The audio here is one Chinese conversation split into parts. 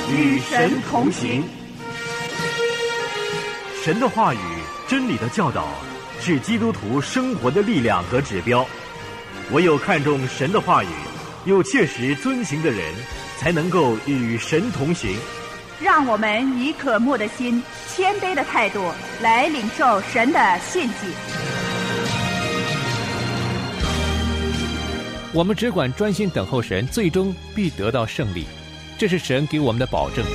与神同行。 神的话语、真理的教导，是基督徒生活的力量和指标。唯有看重神的话语，又切实遵行的人，才能够与神同行。 让我们以渴慕的心、谦卑的态度来领受神的信息。 我们只管专心等候神，最终必得到胜利，这是神给我们的保证。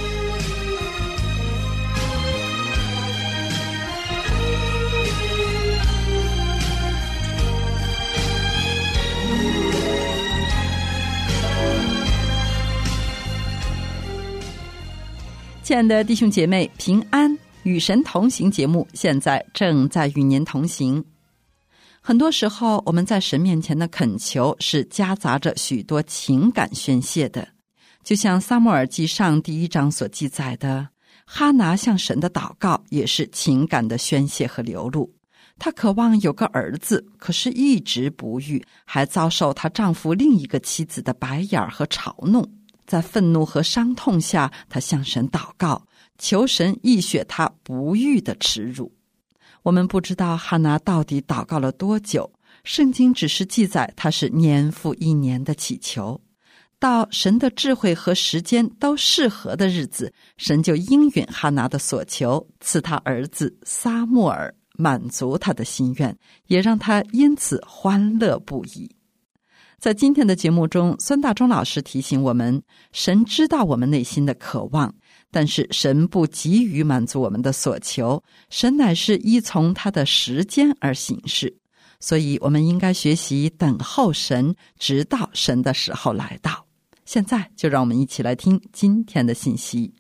亲爱的弟兄姐妹，平安，与神同行节目现在正在与您同行。很多时候我们在神面前的恳求是夹杂着许多情感宣泄的，就像撒母耳记上第1章所记载的，哈拿向神的祷告也是情感的宣泄和流露。她渴望有个儿子，可是一直不育，还遭受她丈夫另一个妻子的白眼和嘲弄。在愤怒和伤痛下，她向神祷告，求神医血她不育的耻辱。我们不知道哈拿到底祷告了多久，圣经只是记载她是年复一年的祈求。到神的智慧和时间都适合的日子，神就应允哈拿的所求，赐他儿子撒母耳，满足他的心愿，也让他因此欢乐不已。在今天的节目中，孙大中老师提醒我们，神知道我们内心的渴望，但是神不急于满足我们的所求，神乃是依从他的时间而行事，所以我们应该学习等候神，直到神的时候来到。现在就让我们一起来听今天的信息。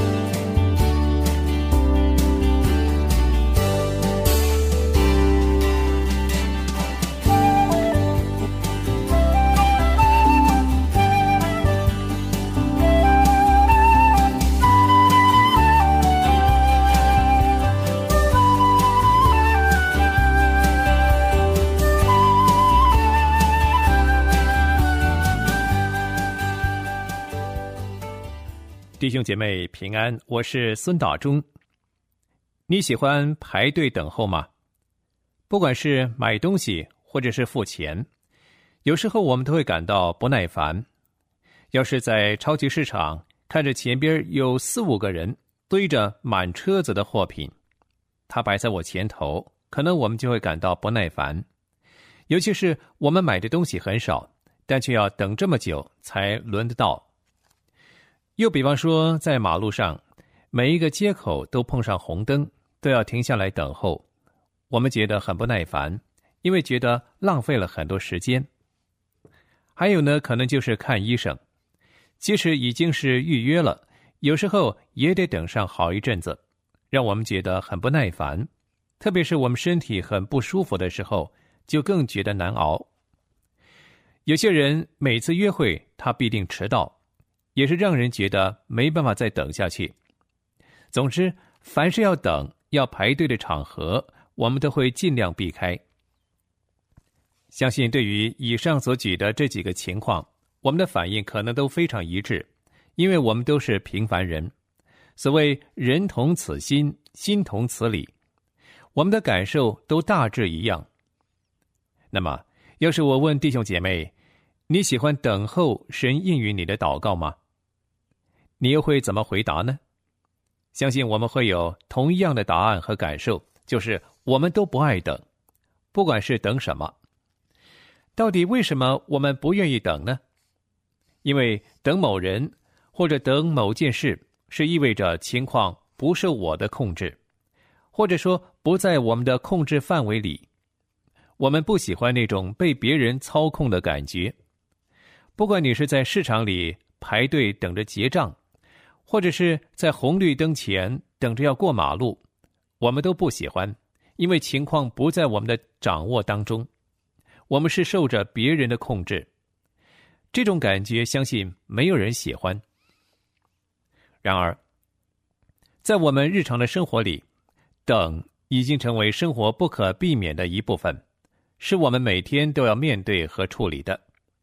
弟兄姐妹平安，我是孙大中。你喜欢排队等候吗？不管是买东西或者是付钱，有时候我们都会感到不耐烦。要是在超级市场看着前边有4-5个人堆着满车子的货品，他摆在我前头，可能我们就会感到不耐烦。尤其是我们买的东西很少，但却要等这么久才轮得到。又比方说，在马路上，每一个街口都碰上红灯，都要停下来等候，我们觉得很不耐烦，因为觉得浪费了很多时间。还有呢，可能就是看医生，即使已经是预约了，有时候也得等上好一阵子，让我们觉得很不耐烦。特别是我们身体很不舒服的时候，就更觉得难熬。有些人每次约会，他必定迟到，也是让人觉得没办法再等下去。总之，凡是要等、要排队的场合，我们都会尽量避开。相信对于以上所举的这几个情况，我们的反应可能都非常一致，因为我们都是平凡人。所谓人同此心，心同此理，我们的感受都大致一样。那么，要是我问弟兄姐妹，你喜欢等候神应允你的祷告吗？你又会怎么回答呢？相信我们会有同样的答案和感受，就是我们都不爱等，不管是等什么。到底为什么我们不愿意等呢？因为等某人或者等某件事，是意味着情况不受我的控制，或者说不在我们的控制范围里。我们不喜欢那种被别人操控的感觉。不管你是在市场里排队等着结账，或者是在红绿灯前等着要过马路，我们都不喜欢，因为情况不在我们的掌握当中，我们是受着别人的控制。这种感觉相信没有人喜欢。然而，在我们日常的生活里，等已经成为生活不可避免的一部分，是我们每天都要面对和处理的。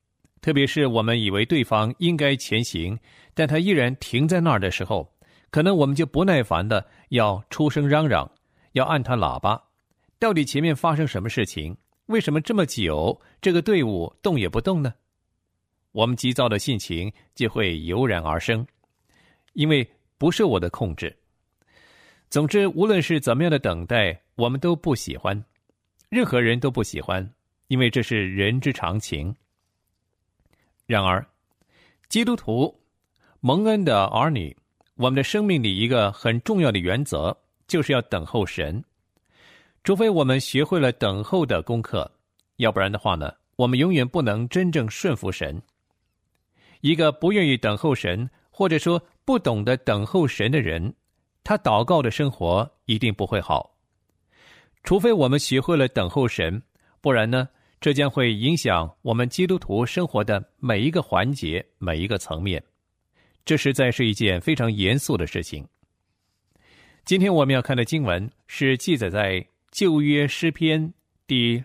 特别是我们以为对方应该前行，但他依然停在那儿的时候，可能我们就不耐烦的要出声嚷嚷，要按他喇叭。到底前面发生什么事情？为什么这么久这个队伍动也不动呢？我们急躁的性情就会油然而生，因为不受我的控制。总之，无论是怎么样的等待，我们都不喜欢，任何人都不喜欢，因为这是人之常情。然而，基督徒蒙恩的儿女，我们的生命里一个很重要的原则，就是要等候神。除非我们学会了等候的功课，要不然的话呢，我们永远不能真正顺服神。一个不愿意等候神，或者说不懂得等候神的人，他祷告的生活一定不会好。除非我们学会了等候神，不然呢，这将会影响我们基督徒生活的每一个环节、每一个层面。这实在是一件非常严肃的事情。今天我们要看的经文是记载在旧约诗篇第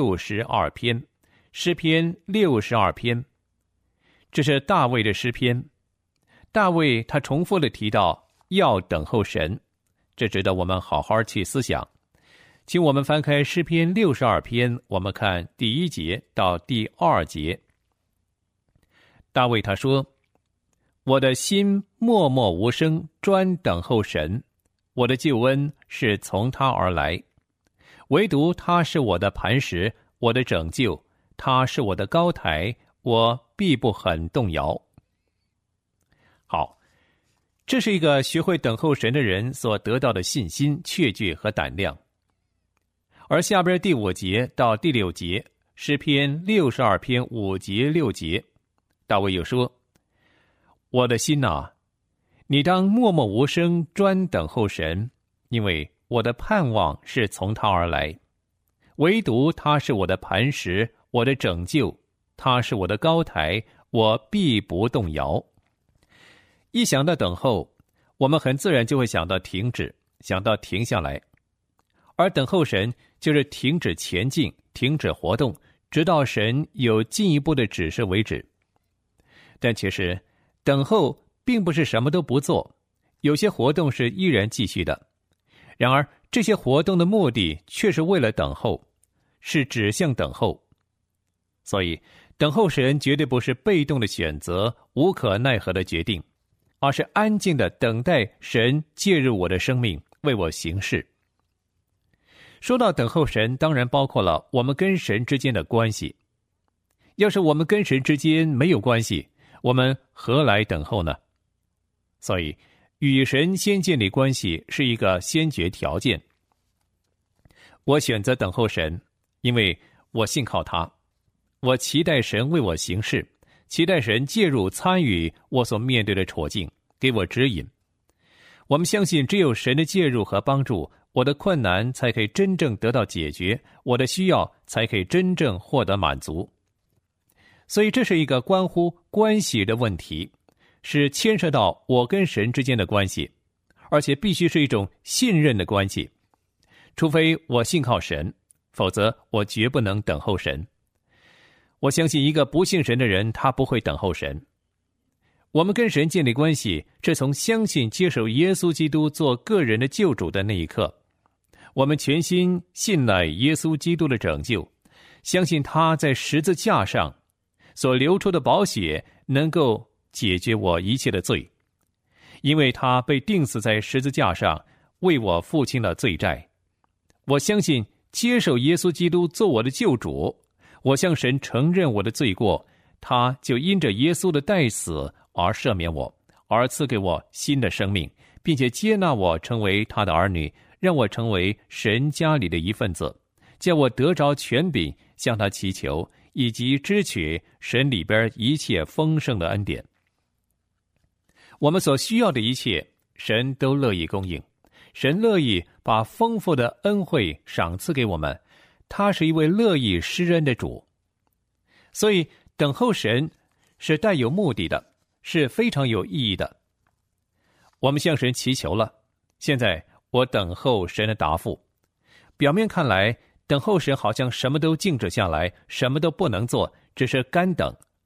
62篇，诗篇62篇。这是大卫的诗篇。大卫他重复地提到要等候神，这值得我们好好去思想。请我们翻开诗篇62篇，我们看第1节到第2节。大卫他说：我的心默默无声，专等候神，我的救恩是从他而来。唯独他是我的磐石，我的拯救，他是我的高台，我必不很动摇。好，这是一个学会等候神的人所得到的信心、确据和胆量。而下边第5节到第6节，诗篇62篇5节6节，大卫又说：我的心啊，你当默默无声，专等候神，因为我的盼望是从他而来。唯独他是我的磐石，我的拯救，他是我的高台，我必不动摇。一想到等候，我们很自然就会想到停止，想到停下来。而等候神就是停止前进，停止活动，直到神有进一步的指示为止。但其实等候并不是什么都不做，有些活动是依然继续的。然而这些活动的目的却是为了等候，是指向等候。所以等候神绝对不是被动的选择，无可奈何的决定，而是安静的等待神介入我的生命，为我行事。说到等候神，当然包括了我们跟神之间的关系。要是我们跟神之间没有关系，我们何来等候呢？所以与神先建立关系是一个先决条件。我选择等候神，因为我信靠他，我期待神为我行事，期待神介入参与我所面对的处境，给我指引。我们相信只有神的介入和帮助，我的困难才可以真正得到解决，我的需要才可以真正获得满足。所以这是一个关乎关系的问题，是牵涉到我跟神之间的关系，而且必须是一种信任的关系。除非我信靠神，否则我绝不能等候神。我相信一个不信神的人，他不会等候神。我们跟神建立关系，是从相信接受耶稣基督做个人的救主的那一刻。我们全心信赖耶稣基督的拯救，相信他在十字架上所流出的宝血能够解决我一切的罪，因为他被钉死在十字架上，为我付清了罪债。我相信接受耶稣基督做我的救主，我向神承认我的罪过，他就因着耶稣的代死而赦免我，而赐给我新的生命，并且接纳我成为他的儿女，让我成为神家里的一份子，叫我得着权柄，向他祈求，以及支取神里边一切丰盛的恩典。我们所需要的一切，神都乐意供应，神乐意把丰富的恩惠赏赐给我们，他是一位乐意施恩的主。所以等候神是带有目的的，是非常有意义的。我们向神祈求了，现在我等候神的答复。表面看来，等候神好像什么都静止下来，什么都不能做，只是干等，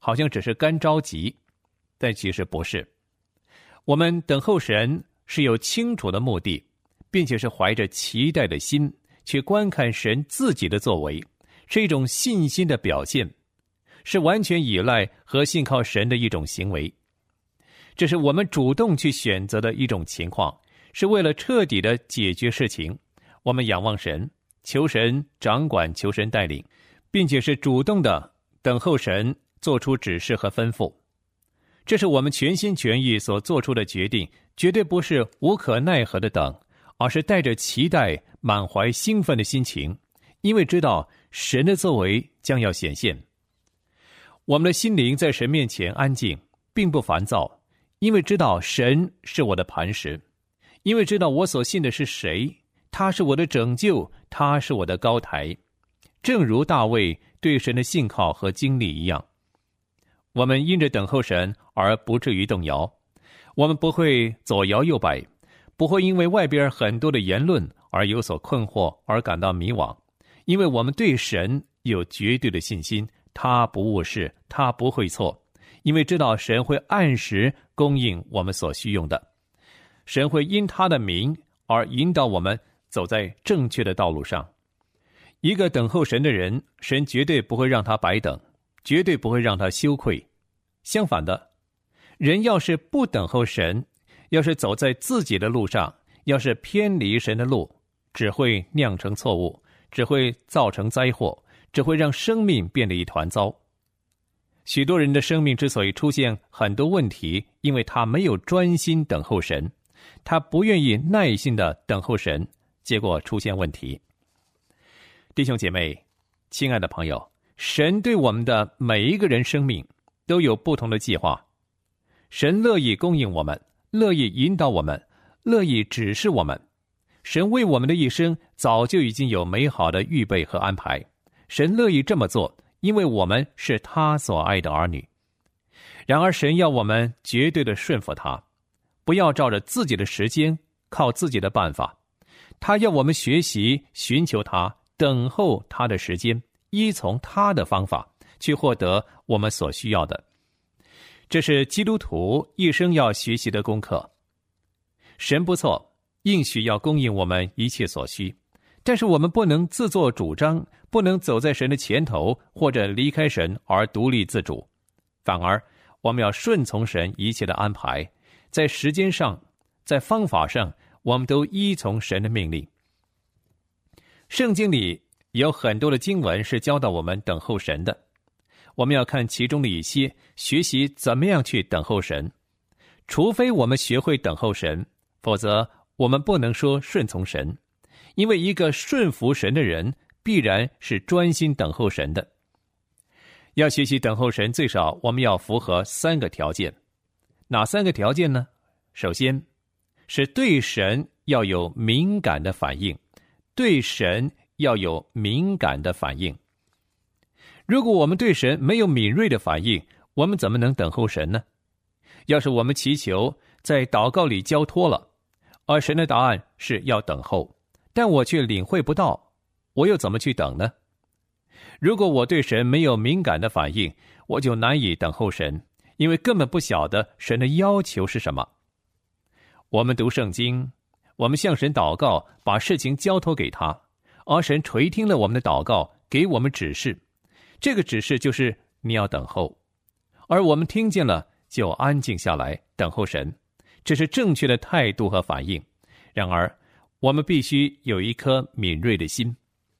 好像只是干着急，但其实不是。我们等候神是有清楚的目的，并且是怀着期待的心去观看神自己的作为，是一种信心的表现，是完全依赖和信靠神的一种行为。这是我们主动去选择的一种情况，是为了彻底的解决事情，我们仰望神，求神掌管，求神带领，并且是主动的等候神做出指示和吩咐。这是我们全心全意所做出的决定，绝对不是无可奈何的等，而是带着期待、满怀兴奋的心情，因为知道神的作为将要显现。我们的心灵在神面前安静，并不烦躁，因为知道神是我的磐石，因为知道我所信的是谁，他是我的拯救，他是我的高台。正如大卫对神的信靠和经历一样，我们因着等候神而不至于动摇，我们不会左摇右摆，不会因为外边很多的言论而有所困惑而感到迷惘，因为我们对神有绝对的信心，他不误事，他不会错，因为知道神会按时供应我们所需用的，神会因他的名而引导我们走在正确的道路上。一个等候神的人，神绝对不会让他白等，绝对不会让他羞愧。相反的，人要是不等候神，要是走在自己的路上，要是偏离神的路，只会酿成错误，只会造成灾祸，只会让生命变得一团糟。许多人的生命之所以出现很多问题，因为他没有专心等候神，他不愿意耐心的等候神，结果出现问题。弟兄姐妹，亲爱的朋友，神对我们的每一个人生命都有不同的计划。神乐意供应我们，乐意引导我们，乐意指示我们。神为我们的一生早就已经有美好的预备和安排。神乐意这么做，因为我们是他所爱的儿女。然而神要我们绝对的顺服他，不要照着自己的时间，靠自己的办法。他要我们学习寻求他，等候他的时间，依从他的方法，去获得我们所需要的。这是基督徒一生要学习的功课。神不错，应许要供应我们一切所需，但是我们不能自作主张，不能走在神的前头，或者离开神而独立自主。反而我们要顺从神一切的安排，在时间上，在方法上，我们都依从神的命令。圣经里有很多的经文是教导我们等候神的，我们要看其中的一些，学习怎么样去等候神。除非我们学会等候神，否则我们不能说顺从神，因为一个顺服神的人必然是专心等候神的。要学习等候神，最少我们要符合3个条件。哪3个条件呢？首先是对神要有敏感的反应，对神要有敏感的反应。如果我们对神没有敏锐的反应，我们怎么能等候神呢？要是我们祈求在祷告里交托了，而神的答案是要等候，但我却领会不到，我又怎么去等呢？如果我对神没有敏感的反应，我就难以等候神，因为根本不晓得神的要求是什么。我们读圣经，我们向神祷告，把事情交托给他，而神垂听了我们的祷告，给我们指示。这个指示就是你要等候，而我们听见了就安静下来等候神，这是正确的态度和反应。然而我们必须有一颗敏锐的心。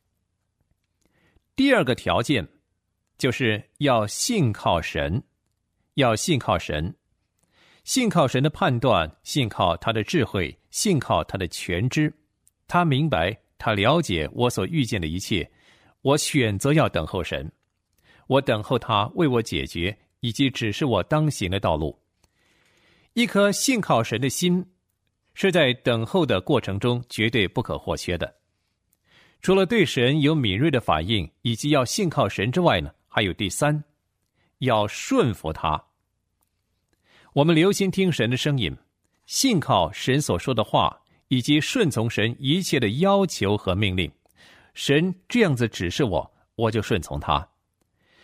第2个条件就是要信靠神，要信靠神，信靠神的判断，信靠他的智慧，信靠他的全知。他明白，他了解我所遇见的一切，我选择要等候神，我等候他为我解决以及指示我当行的道路。一颗信靠神的心是在等候的过程中绝对不可或缺的。除了对神有敏锐的反应以及要信靠神之外呢，还有第3，要顺服他。我们留心听神的声音，信靠神所说的话，以及顺从神一切的要求和命令。神这样子指示我，我就顺从他。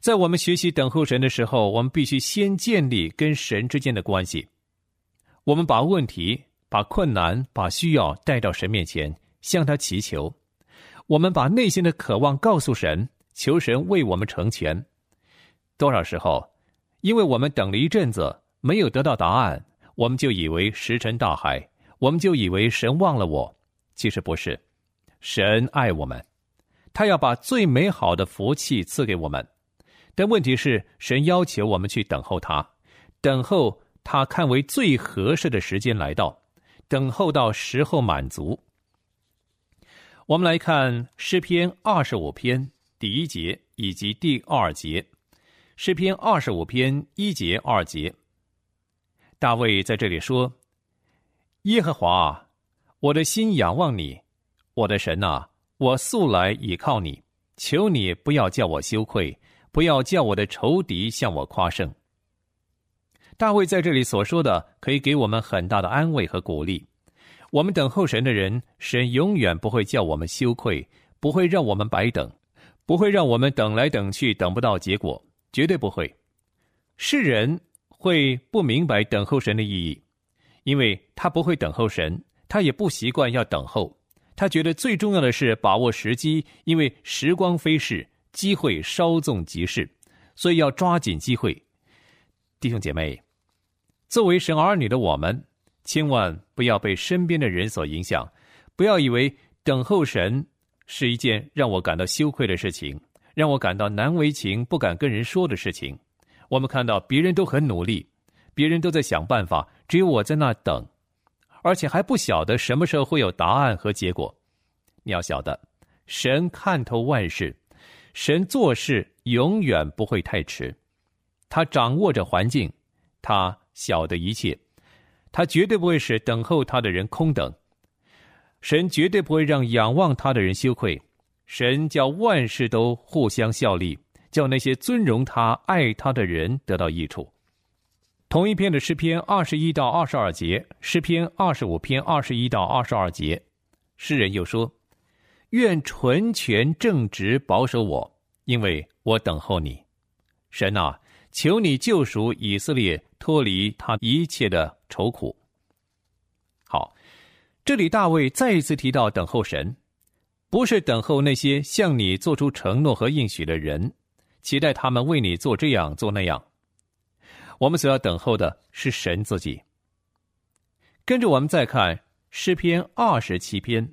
在我们学习等候神的时候，我们必须先建立跟神之间的关系。我们把问题、把困难、把需要带到神面前，向他祈求。我们把内心的渴望告诉神，求神为我们成全。多少时候，因为我们等了一阵子没有得到答案，我们就以为石沉大海，我们就以为神忘了我。其实不是，神爱我们，他要把最美好的福气赐给我们。但问题是，神要求我们去等候他，等候他看为最合适的时间来到，等候到时候满足。我们来看诗篇25篇第1节以及第2节。诗篇25篇1节2节，大卫在这里说：耶和华啊，我的心仰望你，我的神啊，我素来倚靠你，求你不要叫我羞愧，不要叫我的仇敌向我夸胜。大卫在这里所说的可以给我们很大的安慰和鼓励。我们等候神的人，神永远不会叫我们羞愧，不会让我们白等，不会让我们等来等去等不到结果，绝对不会。世人会不明白等候神的意义，因为他不会等候神，他也不习惯要等候。他觉得最重要的是把握时机，因为时光飞逝，机会稍纵即逝，所以要抓紧机会。弟兄姐妹，作为神儿女的我们，千万不要被身边的人所影响，不要以为等候神是一件让我感到羞愧的事情，让我感到难为情，不敢跟人说的事情。我们看到别人都很努力，别人都在想办法，只有我在那等，而且还不晓得什么时候会有答案和结果。你要晓得，神看透万事，神做事永远不会太迟，他掌握着环境，他晓得一切，他绝对不会使等候他的人空等。神绝对不会让仰望他的人羞愧，神叫万事都互相效力，叫那些尊荣他、爱他的人得到益处。同一篇的诗篇21到22节，诗篇25篇21到22节，诗人又说：愿纯全正直保守我，因为我等候你。神啊，求你救赎以色列，脱离他一切的愁苦。好，这里大卫再一次提到等候神，不是等候那些向你做出承诺和应许的人，期待他们为你做这样做那样。我们所要等候的是神自己。跟着我们再看诗篇27篇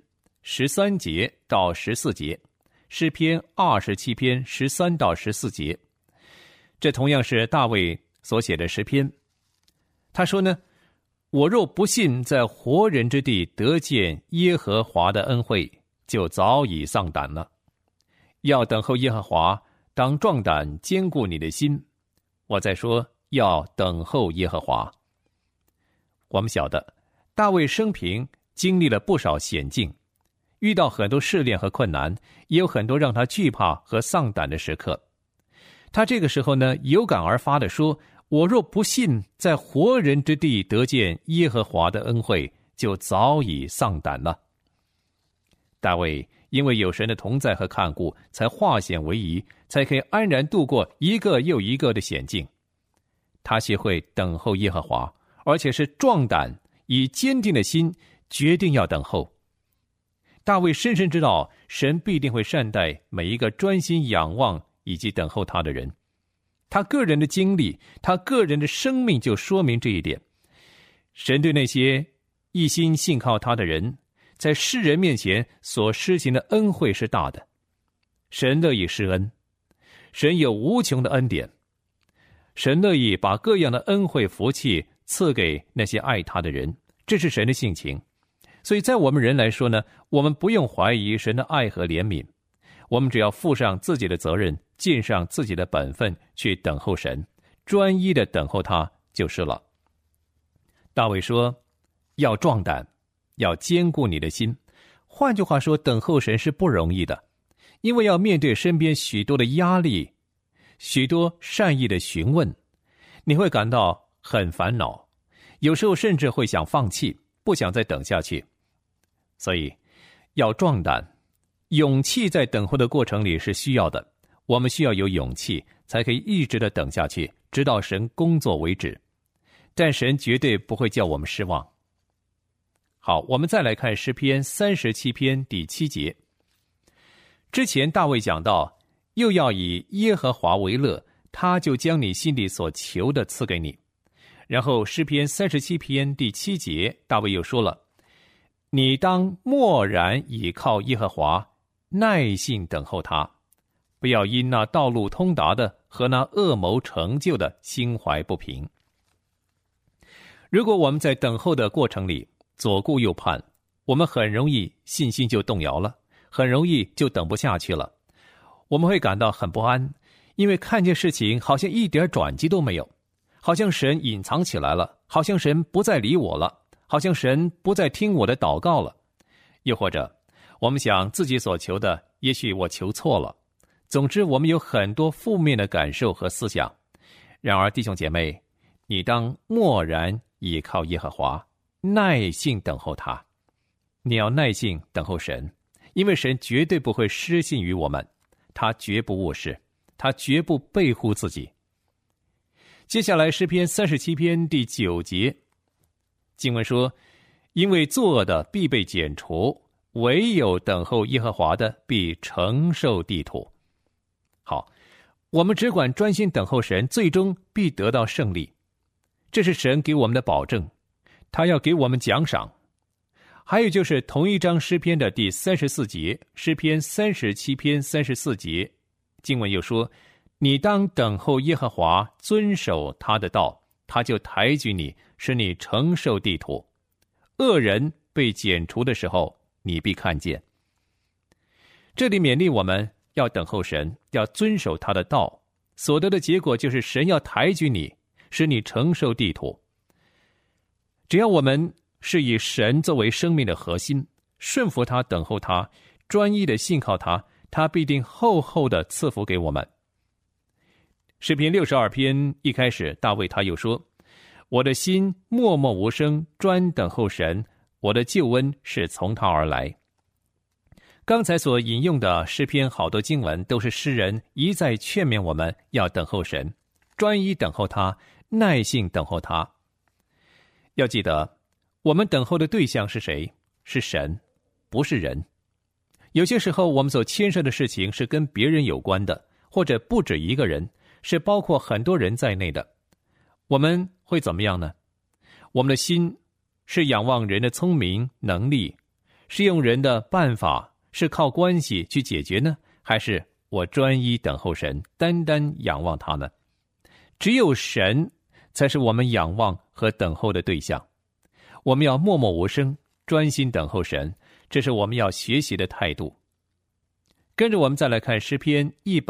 13节到14节，诗篇27篇13到14节，这同样是大卫所写的诗篇。他说呢：我若不信在活人之地得见耶和华的恩惠，就早已丧胆了。要等候耶和华，当壮胆，坚固你的心。我再说，要等候耶和华。我们晓得大卫生平经历了不少险境，遇到很多试炼和困难，也有很多让他惧怕和丧胆的时刻。他这个时候呢，有感而发地说：我若不信在活人之地得见耶和华的恩惠，就早已丧胆了。大卫因为有神的同在和看顾，才化险为夷，才可以安然度过一个又一个的险境。他学会等候耶和华，而且是壮胆，以坚定的心决定要等候。大卫深深知道，神必定会善待每一个专心仰望以及等候他的人。他个人的经历，他个人的生命就说明这一点。神对那些一心信靠他的人，在世人面前所施行的恩惠是大的。神乐意施恩，神有无穷的恩典，神乐意把各样的恩惠福气赐给那些爱他的人，这是神的性情。所以在我们人来说呢，我们不用怀疑神的爱和怜悯，我们只要负上自己的责任，尽上自己的本分，去等候神，专一的等候他就是了。大卫说，要壮胆，要坚固你的心。换句话说，等候神是不容易的，因为要面对身边许多的压力，许多善意的询问，你会感到很烦恼，有时候甚至会想放弃，不想再等下去。所以要壮胆，勇气在等候的过程里是需要的，我们需要有勇气， 才可以一直的等下去，直到神工作为止。但神绝对不会叫我们失望。好，我们再来看诗篇37篇第7节。之前大卫讲到，又要以耶和华为乐，他就将你心里所求的赐给你。然后诗篇37篇第7节，大卫又说了，你当默然倚靠耶和华，耐心等候他，不要因那道路通达的和那恶谋成就的心怀不平。如果我们在等候的过程里左顾右盼，我们很容易信心就动摇了，很容易就等不下去了。我们会感到很不安，因为看见事情好像一点转机都没有，好像神隐藏起来了，好像神不再理我了，好像神不再听我的祷告了。又或者我们想自己所求的也许我求错了。总之我们有很多负面的感受和思想。然而弟兄姐妹，你当默然倚靠耶和华，耐性等候他。你要耐性等候神，因为神绝对不会失信于我们，他绝不误事，他绝不背乎自己。接下来诗篇37篇第9节，经文说，因为作恶的必被剪除，唯有等候耶和华的必承受地土。好，我们只管专心等候神，最终必得到胜利。这是神给我们的保证，他要给我们奖赏。还有就是同一章诗篇的第34节，诗篇37篇34节，经文又说，你当等候耶和华，遵守他的道，他就抬举你，使你承受地土。恶人被剪除的时候，你必看见。这里勉励我们要等候神，要遵守他的道，所得的结果就是神要抬举你，使你承受地土。只要我们是以神作为生命的核心，顺服他，等候他，专一的信靠他，他必定厚厚的赐福给我们。诗篇62篇一开始，大卫他又说，我的心默默无声，专等候神，我的救恩是从他而来。刚才所引用的诗篇好多经文都是诗人一再劝勉我们要等候神，专一等候他，耐性等候他。要记得，我们等候的对象是谁？是神，不是人。有些时候我们所牵涉的事情是跟别人有关的，或者不止一个人，是包括很多人在内的。我们会怎么样呢？我们的心是仰望人的聪明能力，是用人的办法，是靠关系去解决呢？还是我专一等候神，单单仰望他呢？只有神才是我们仰望和等候的对象。我们要默默无声，专心等候神，这是我们要学习的态度。跟着我们再来看诗篇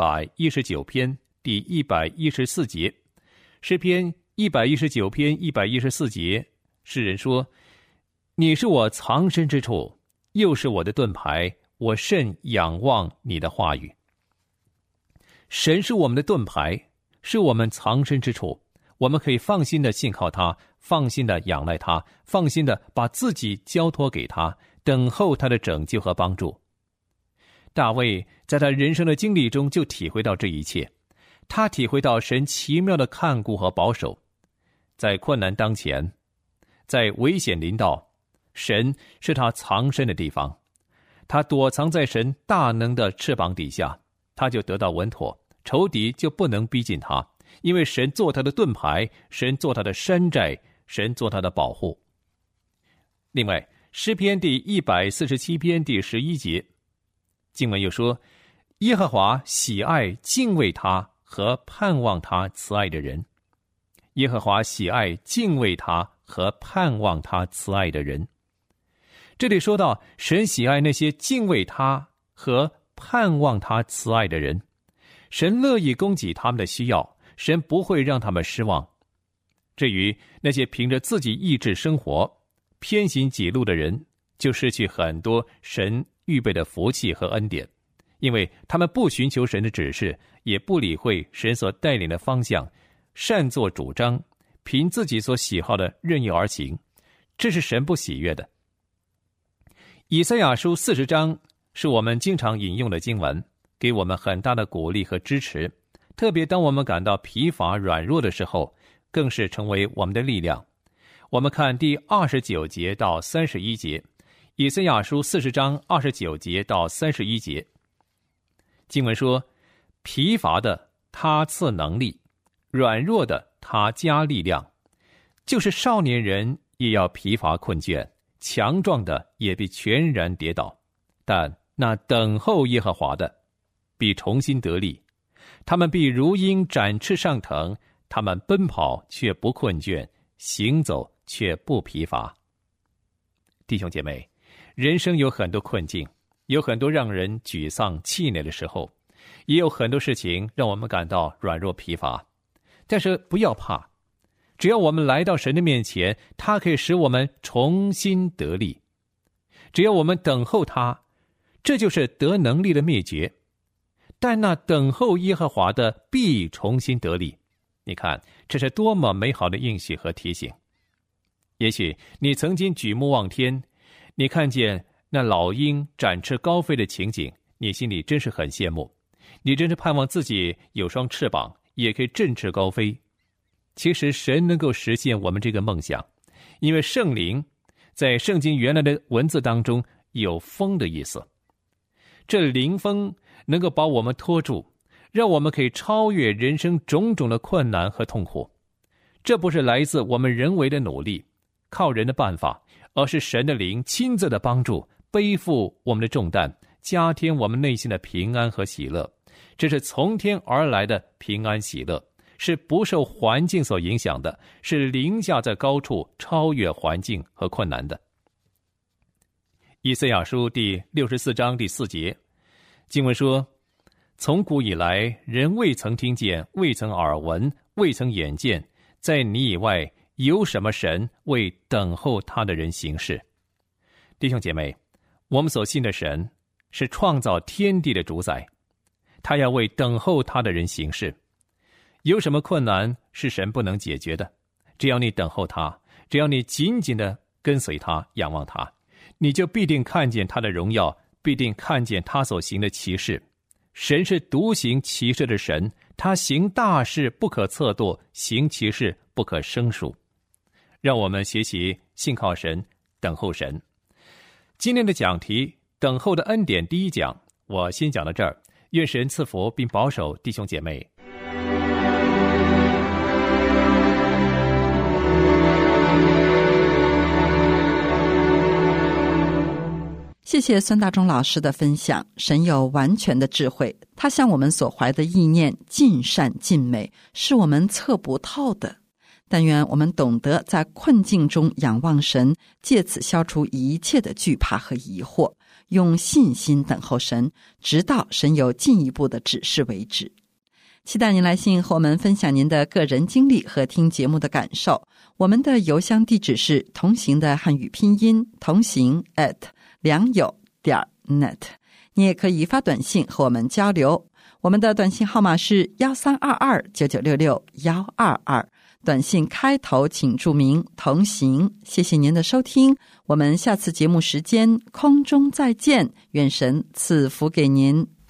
119篇第114节。诗篇119篇114节，诗人说，你是我藏身之处，又是我的盾牌，我甚仰望你的话语。神是我们的盾牌，是我们藏身之处，我们可以放心的信靠他，放心的仰赖他，放心的把自己交托给他，等候他的拯救和帮助。大卫在他人生的经历中就体会到这一切，他体会到神奇妙的看顾和保守。在困难当前，在危险临到，神是他藏身的地方，他躲藏在神大能的翅膀底下，他就得到稳妥，仇敌就不能逼近他，因为神做他的盾牌，神做他的山寨，神做他的保护。另外，诗篇第147篇第11节，经文又说，耶和华喜爱敬畏他和盼望他慈爱的人。耶和华喜爱敬畏他和盼望他慈爱的人。这里说到神喜爱那些敬畏他和盼望他慈爱的人，神乐意供给他们的需要，神不会让他们失望。至于那些凭着自己意志生活、偏行己路的人，就失去很多神预备的福气和恩典，因为他们不寻求神的指示，也不理会神所带领的方向，擅作主张，凭自己所喜好的任意而行，这是神不喜悦的。以赛亚书40章是我们经常引用的经文，给我们很大的鼓励和支持。 特别当我们感到疲乏软弱的时候，更是成为我们的力量。我们看第29节到31节，以赛亚书40章29节到31节。经文说，疲乏的他赐能力，软弱的他加力量，就是少年人也要疲乏困倦，强壮的也必全然跌倒。但那等候耶和华的必重新得力，他们必如鹰展翅上腾，他们奔跑却不困倦，行走却不疲乏。弟兄姐妹，人生有很多困境，有很多让人沮丧气馁的时候，也有很多事情让我们感到软弱疲乏。但是不要怕，只要我们来到神的面前，他可以使我们重新得力。只要我们等候他，这就是得能力的秘诀。但那等候耶和华的必重新得力。你看，这是多么美好的应许和提醒。也许你曾经举目望天，你看见那老鹰展翅高飞的情景，你心里真是很羡慕，你真是盼望自己有双翅膀，也可以振翅高飞。其实神能够实现我们这个梦想，因为圣灵在圣经原来的文字当中有风的意思。这灵风能够把我们拖住，让我们可以超越人生种种的困难和痛苦。这不是来自我们人为的努力，靠人的办法，而是神的灵亲自的帮助，背负我们的重担，加添我们内心的平安和喜乐。这是从天而来的平安喜乐，是不受环境所影响的，是凌驾在高处，超越环境和困难的。以赛亚书第64章第4节，经文说，从古以来，人未曾听见，未曾耳闻，未曾眼见，在你以外有什么神为等候他的人行事？弟兄姐妹，我们所信的神是创造天地的主宰，他要为等候他的人行事。有什么困难是神不能解决的？只要你等候他，只要你紧紧地跟随他，仰望他，你就必定看见他的荣耀，必定看见他所行的奇事。神是独行奇事的神，他行大事不可测度，行奇事不可胜数。让我们学习信靠神，等候神。今天的讲题，等候的恩典第一讲，我先讲到这儿。愿神赐福并保守弟兄姐妹。 谢谢孙大中老师的分享。神有完全的智慧，他向我们所怀的意念尽善尽美，是我们测不透的。但愿我们懂得在困境中仰望神，借此消除一切的惧怕和疑惑，用信心等候神，直到神有进一步的指示为止。期待您来信和我们分享您的个人经历和听节目的感受。我们的邮箱地址是同行的汉语拼音同行@良友.net， 你也可以发短信和我们交流。我们的短信号码是132299662122，短信开头请注明同行。谢谢您的收听，我们下次节目时间空中再见，愿神赐福给您。